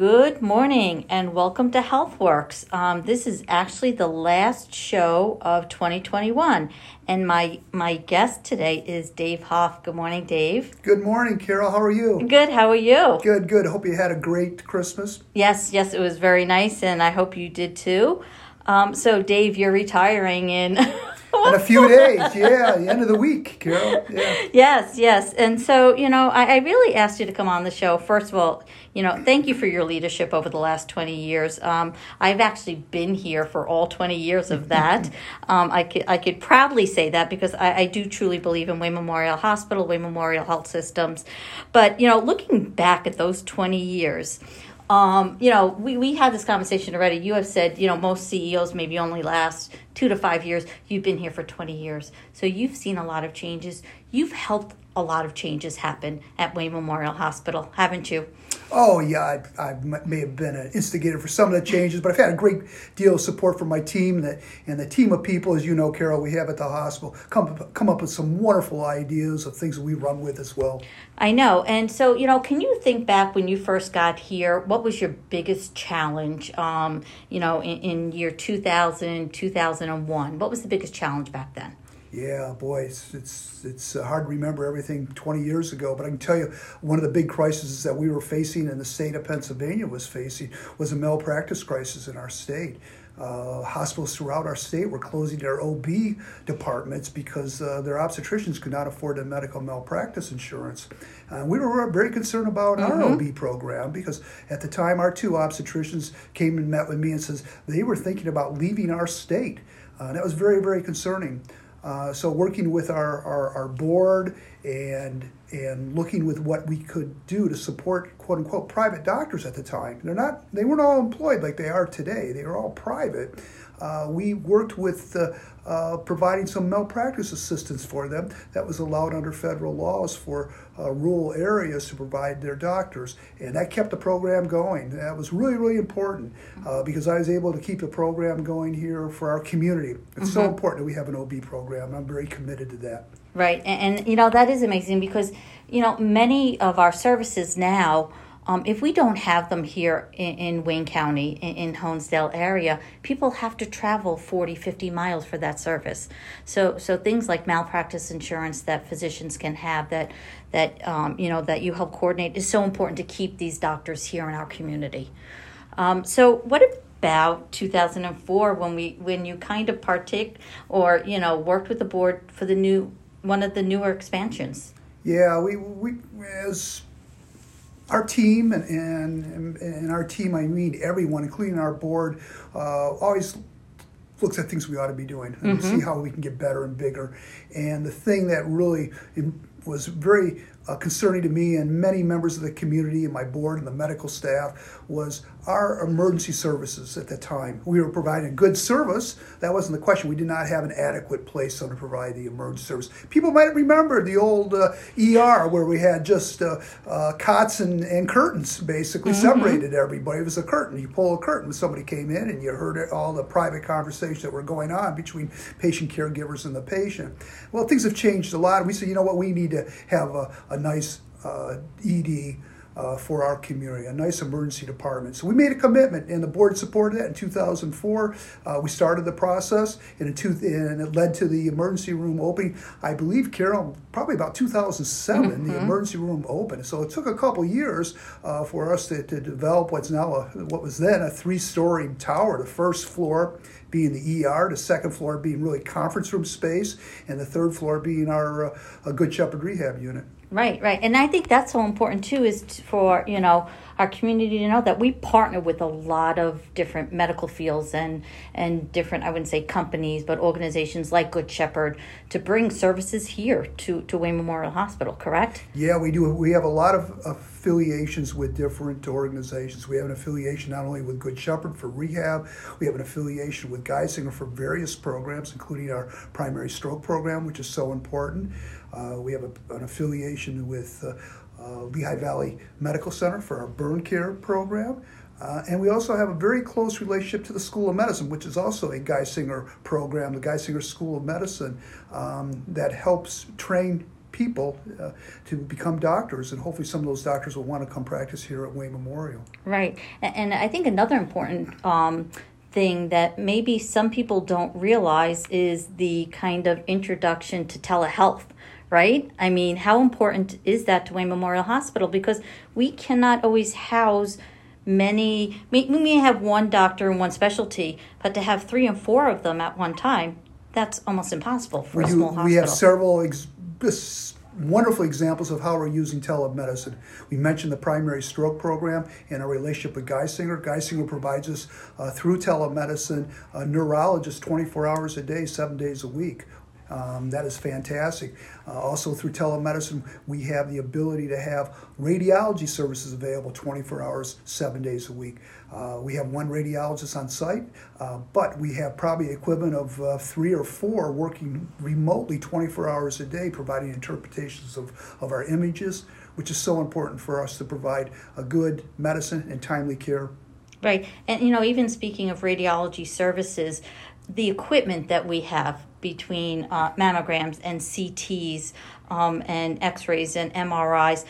Good morning and welcome to HealthWorks. This is actually the last show of 2021, and my guest today is Dave Hoff. Good morning, Dave. Good morning, Carol. How are you? Good. How are you? Good. I hope you had a great Christmas. Yes, it was very nice, and I hope you did too. So, Dave, you're retiring in... In a few days, yeah, the end of the week, Carol. Yeah. Yes. And so, I really asked you to come on the show. First of all, thank you for your leadership over the last 20 years. I've actually been here for all 20 years of that. I could proudly say that because I do truly believe in Wayne Memorial Hospital, Wayne Memorial Health Systems. But, looking back at those 20 years, we had this conversation already. You have said, most CEOs maybe only last 2 to 5 years. You've been here for 20 years. So you've seen a lot of changes. You've helped a lot of changes happen at Wayne Memorial Hospital, haven't you? Oh, yeah, I may have been an instigator for some of the changes, but I've had a great deal of support from my team and the team of people, as you know, Carol, we have at the hospital, come up with some wonderful ideas of things that we run with as well. I know. And so, can you think back when you first got here, what was your biggest challenge, in year 2000, 2001? What was the biggest challenge back then? Yeah, boy, it's hard to remember everything 20 years ago, but I can tell you one of the big crises that we were facing and the state of Pennsylvania was facing was a malpractice crisis in our state. Hospitals throughout our state were closing their OB departments because their obstetricians could not afford the medical malpractice insurance. We were very concerned about our OB program because at the time our two obstetricians came and met with me and says they were thinking about leaving our state. That was very, very concerning. So working with our board and looking with what we could do to support quote unquote private doctors at the time. They weren't all employed like they are today. They were all private. We worked with providing some malpractice assistance for them that was allowed under federal laws for rural areas to provide their doctors. And that kept the program going. That was really, really important because I was able to keep the program going here for our community. It's so important that we have an OB program. I'm very committed to that. Right. And that is amazing because, many of our services now, if we don't have them here in Wayne County, in Honesdale area, people have to travel 40, 50 miles for that service. So things like malpractice insurance that physicians can have that you help coordinate is so important to keep these doctors here in our community. So what about 2004 when you kind of partook or, worked with the board for one of the newer expansions? Yeah, we as our team and our team, I mean everyone, including our board, always looks at things we ought to be doing and see how we can get better and bigger. And the thing that really was very concerning to me and many members of the community and my board and the medical staff was our emergency services at the time. We were providing a good service. That wasn't the question. We did not have an adequate place to provide the emergency service. People might remember the old ER where we had just cots and curtains basically separated everybody. It was a curtain. You pull a curtain when somebody came in and you heard all the private conversations that were going on between patient caregivers and the patient. Well, things have changed a lot. And we said, you know what, we need to have a nice ED for our community, a nice emergency department. So we made a commitment, and the board supported that in 2004. We started the process, and it led to the emergency room opening. I believe, Carol, probably about 2007, the emergency room opened. So it took a couple years for us to develop what was then a 3-story tower. The first floor being the ER, the second floor being really conference room space, and the third floor being our Good Shepherd Rehab unit. Right. And I think that's so important too, is for, our community to know that we partner with a lot of different medical fields and different, I wouldn't say companies, but organizations like Good Shepherd to bring services here to Wayne Memorial Hospital, correct? Yeah, we do. We have a lot of affiliations with different organizations. We have an affiliation not only with Good Shepherd for rehab, we have an affiliation with Geisinger for various programs, including our primary stroke program, which is so important. We have an affiliation with Lehigh Valley Medical Center for our burn care program. And we also have a very close relationship to the School of Medicine, which is also a Geisinger program, the Geisinger School of Medicine, that helps train people to become doctors, and hopefully some of those doctors will want to come practice here at Wayne Memorial. Right. And I think another important thing that maybe some people don't realize is the kind of introduction to telehealth, right? I mean, how important is that to Wayne Memorial Hospital? Because we cannot always house we may have one doctor and one specialty, but to have 3 and 4 of them at one time, that's almost impossible for a small hospital. We have several wonderful examples of how we're using telemedicine. We mentioned the primary stroke program and our relationship with Geisinger. Geisinger provides us, through telemedicine, a neurologist 24 hours a day, 7 days a week. That is fantastic. Also through telemedicine, we have the ability to have radiology services available 24 hours, 7 days a week. We have 1 radiologist on site, but we have probably equivalent of 3 or 4 working remotely 24 hours a day, providing interpretations of our images, which is so important for us to provide a good medicine and timely care. Right. And, even speaking of radiology services, the equipment that we have between mammograms and CTs and X-rays and MRIs,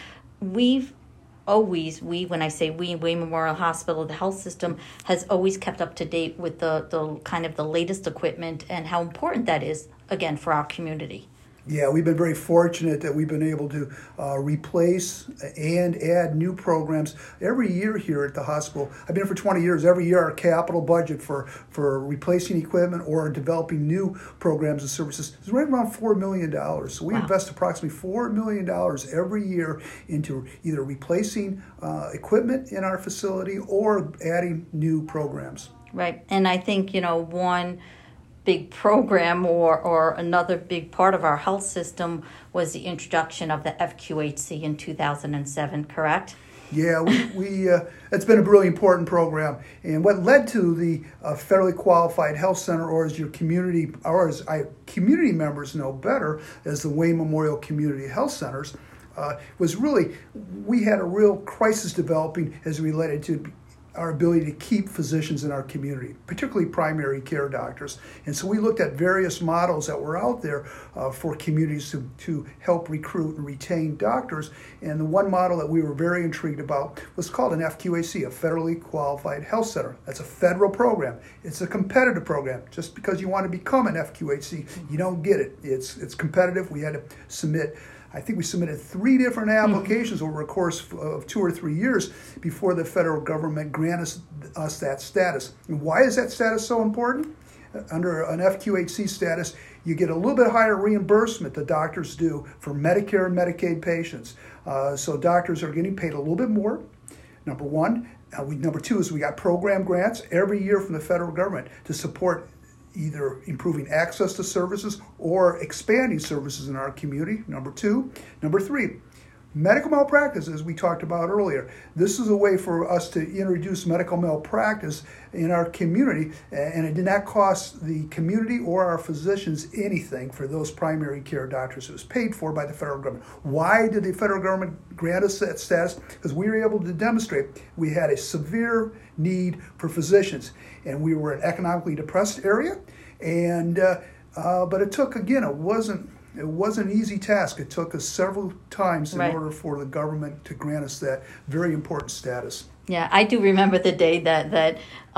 when I say we, Wayne Memorial Hospital, the health system has always kept up to date with the kind of the latest equipment and how important that is, again, for our community. Yeah, we've been very fortunate that we've been able to replace and add new programs every year here at the hospital. I've been here for 20 years. Every year our capital budget for replacing equipment or developing new programs and services is right around $4 million. So we invest approximately $4 million every year into either replacing equipment in our facility or adding new programs. Right, and I think, one big program or another big part of our health system was the introduction of the FQHC in 2007, correct? Yeah, we it's been a really important program, and what led to the federally qualified health center, or as your community, or as community members know better, as the Wayne Memorial Community Health Centers, was really, we had a real crisis developing as related to our ability to keep physicians in our community, particularly primary care doctors. And so we looked at various models that were out there for communities to help recruit and retain doctors. And the one model that we were very intrigued about was called an FQHC, a Federally Qualified Health Center. That's a federal program. It's a competitive program. Just because you want to become an FQHC, you don't get it. It's competitive. We had to submit, I think we submitted 3 different applications over a course of 2 or 3 years before the federal government granted us that status. And why is that status so important? Under an FQHC status, you get a little bit higher reimbursement, the doctors do, for Medicare and Medicaid patients. So doctors are getting paid a little bit more, number one. Number 2 is we got program grants every year from the federal government to support either improving access to services or expanding services in our community, number 2. Number 3, medical malpractice, as we talked about earlier. This is a way for us to introduce medical malpractice in our community, and it did not cost the community or our physicians anything for those primary care doctors. It was paid for by the federal government. Why did the federal government grant us that status? Because we were able to demonstrate we had a severe need for physicians, and we were an economically depressed area, and but it took, again, it wasn't an easy task. It took us several times in order for the government to grant us that very important status. Yeah, I do remember the day that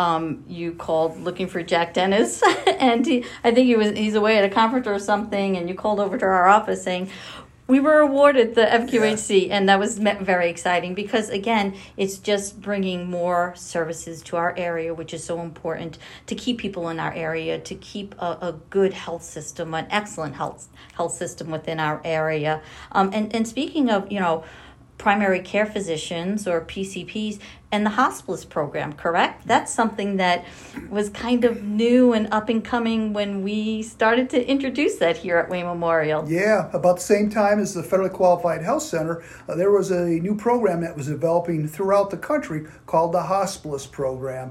you called looking for Jack Dennis, and I think he's away at a conference or something, and you called over to our office saying, we were awarded the FQHC, and that was very exciting because, again, it's just bringing more services to our area, which is so important to keep people in our area, to keep a good health system, an excellent health system within our area. And speaking of, primary care physicians or PCPs and the hospice program, correct? That's something that was kind of new and up and coming when we started to introduce that here at Wayne Memorial. Yeah, about the same time as the Federally Qualified Health Center, there was a new program that was developing throughout the country called the hospice program.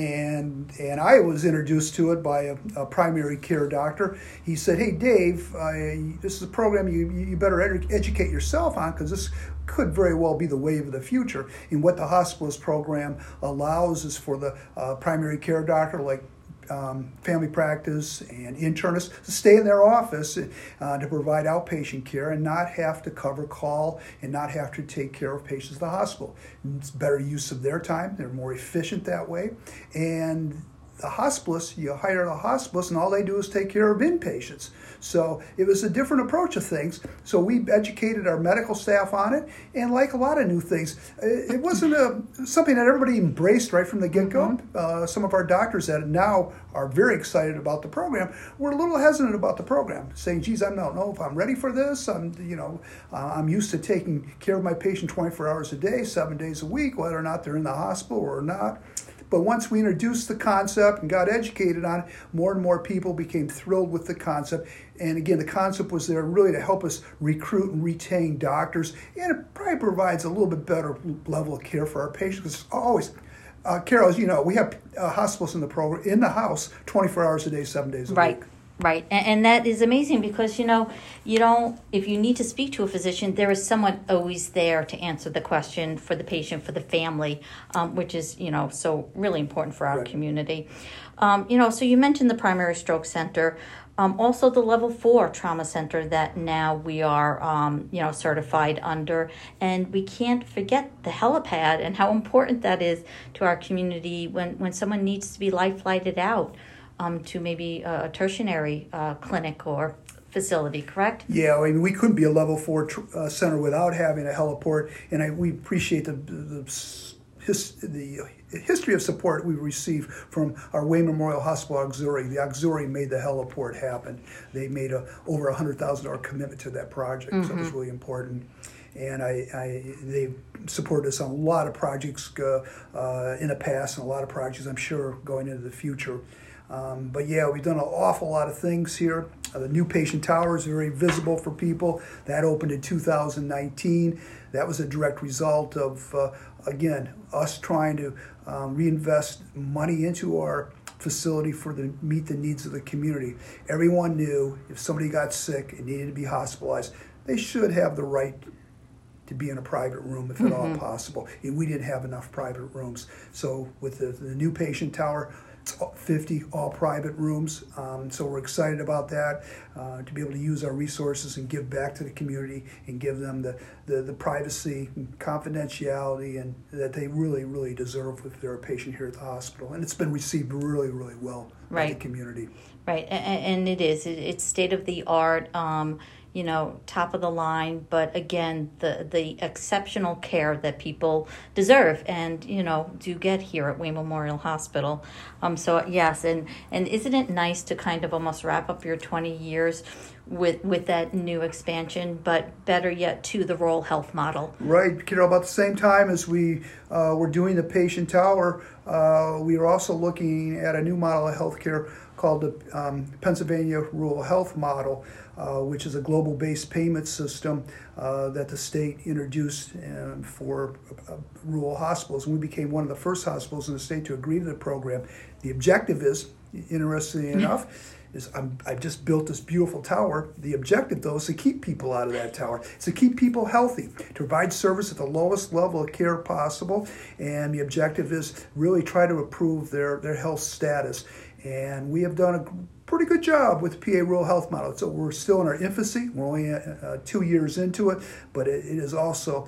And I was introduced to it by a primary care doctor. He said, hey, Dave, this is a program you better educate yourself on, because this could very well be the wave of the future. And what the hospice program allows is for the primary care doctor, like family practice and internists to stay in their office to provide outpatient care and not have to cover call and not have to take care of patients at the hospital. It's better use of their time. They're more efficient that way. And the hospice, you hire a hospice and all they do is take care of inpatients. So it was a different approach of things. So we educated our medical staff on it. And like a lot of new things, it wasn't something that everybody embraced right from the get-go. Some of our doctors that now are very excited about the program were a little hesitant about the program, saying, geez, I don't know if I'm ready for this. I'm used to taking care of my patient 24 hours a day, 7 days a week, whether or not they're in the hospital or not. But once we introduced the concept and got educated on it, more and more people became thrilled with the concept. And again, the concept was there really to help us recruit and retain doctors. And it probably provides a little bit better level of care for our patients. Because always, Carol, as you know, we have hospitals in the program, in the house, 24 hours a day, 7 days a week. Right. And that is amazing because, you don't, if you need to speak to a physician, there is someone always there to answer the question for the patient, for the family, which is, so really important for our community. So you mentioned the primary stroke center, also the level 4 trauma center that now we are, certified under. And we can't forget the helipad and how important that is to our community when someone needs to be life flighted out. To maybe a tertiary clinic or facility, correct? Yeah, I mean, we couldn't be a level 4 center without having a heliport, and we appreciate the history of support we received from our Wayne Memorial Hospital Auxiliary. The Auxiliary made the heliport happen. They made over $100,000 commitment to that project, so it was really important. And they supported us on a lot of projects in the past and a lot of projects, I'm sure, going into the future. But yeah, we've done an awful lot of things here. The new patient tower is very visible for people. That opened in 2019. That was a direct result of, again, us trying to reinvest money into our facility meet the needs of the community. Everyone knew if somebody got sick and needed to be hospitalized, they should have the right to be in a private room if at all possible. And we didn't have enough private rooms. So with the new patient tower, 50 all private rooms, so we're excited about that, to be able to use our resources and give back to the community and give them the privacy and confidentiality and that they really, really deserve if they're a patient here at the hospital. And it's been received really, really well by the community. Right, and it's state of the art, top of the line, but again, the exceptional care that people deserve and, do get here at Wayne Memorial Hospital. So yes, and isn't it nice to kind of almost wrap up your 20 years with that new expansion, but better yet, to the rural health model? Right, about the same time as we were doing the patient tower, we were also looking at a new model of healthcare called the Pennsylvania Rural Health Model, which is a global-based payment system that the state introduced for rural hospitals. And we became one of the first hospitals in the state to agree to the program. The objective is, interestingly enough, I've just built this beautiful tower. The objective, though, is to keep people out of that tower. It's to keep people healthy, to provide service at the lowest level of care possible. And the objective is really try to improve their health status. And we have done a pretty good job with the PA Rural Health Model. So we're still in our infancy. We're only 2 years into it, but it is also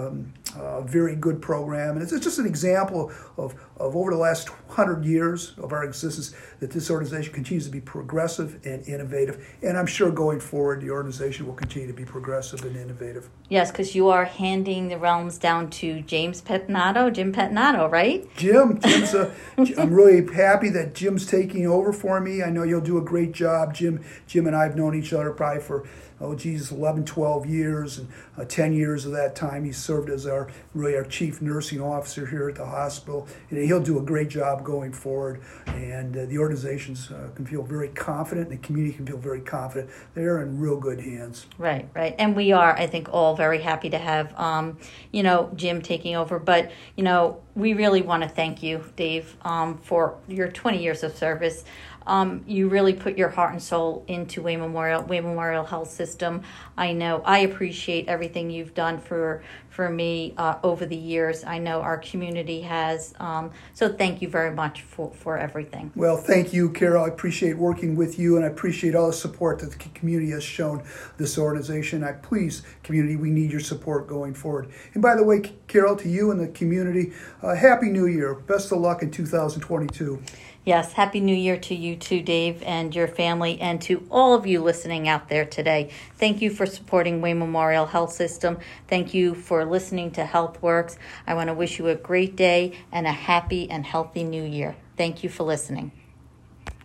a very good program. And it's just an example of over the last 100 years of our existence that this organization continues to be progressive and innovative. And I'm sure going forward, the organization will continue to be progressive and innovative. Yes, because you are handing the realms down to Jim Pettinato, right? Jim's I'm really happy that Jim's taking over for me. I know you'll do a great job. Jim and I have known each other probably for 11, 12 years, and 10 years of that time he served as our chief nursing officer here at the hospital. And he'll do a great job going forward, and the organizations can feel very confident, and the community can feel very confident. They're in real good hands. Right. And we are, I think, all very happy to have, Jim taking over. But, we really want to thank you, Dave, for your 20 years of service. You really put your heart and soul into Wayne Memorial Health System. I know I appreciate everything you've done for for me over the years. I know our community has. So thank you very much for everything. Well, thank you, Carol. I appreciate working with you, and I appreciate all the support that the community has shown this organization. Please, community, we need your support going forward. And by the way, Carol, to you and the community, Happy New Year. Best of luck in 2022. Yes, Happy New Year to you too, Dave, and your family, and to all of you listening out there today. Thank you for supporting Wayne Memorial Health System. Thank you for listening to HealthWorks. I want to wish you a great day and a happy and healthy new year. Thank you for listening.